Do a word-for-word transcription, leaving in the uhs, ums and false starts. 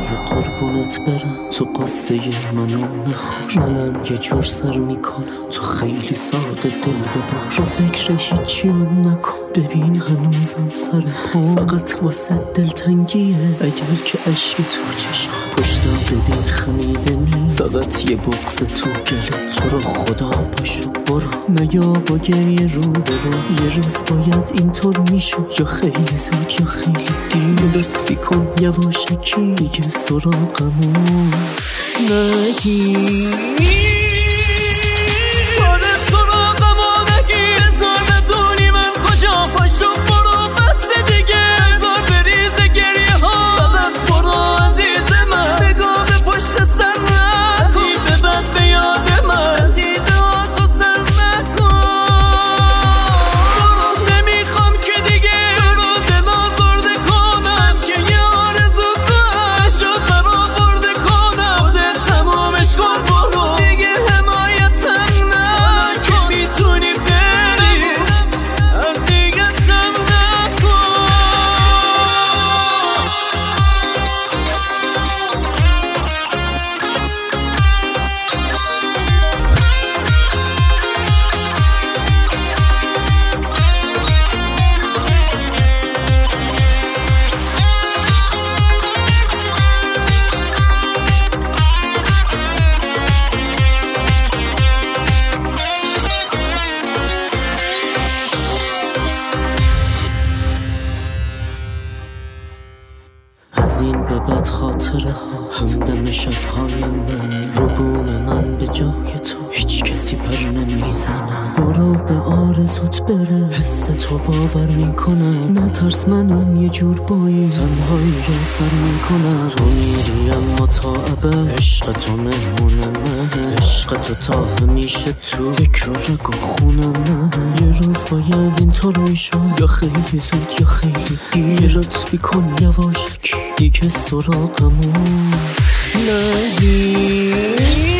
قربونت برم تو قصه منو نخور. منم یه جور سر میکنم تو خیلی ساده دل ببر. رو فکر هیچی هم نکن ببین هنوزم سر پا. فقط واسه دلتنگیه اگر که عشقی تو چشم پشتم ببین خمیده نی. فقط یه بغض تو گلو تو رو خدا پاشو برو. نیا با گریه رو برو. یه روز باید اینطور میشد یا خیلی زود یا خیلی دیر. لطفی کن یواشکی دیگه سراغمون نگیر. از این به بعد خاطره ها همدم شبهای من. رو بوم من به جای تو هیچ کسی پر نمیزنم. برو به آرزوت بره حس تو باور میکنم. نترس منم یه جور بایی تنهایی اثر میکنم. تو میری اما تا ابد عشق تو مهمون من. عشق تو تا همیشه تو فکر و رگ و خون من. یه روز باید اینطور میشد یا خیلی زود یا خیلی دیر. لطفی کن یواشکی دیگه سراغمون نگیر.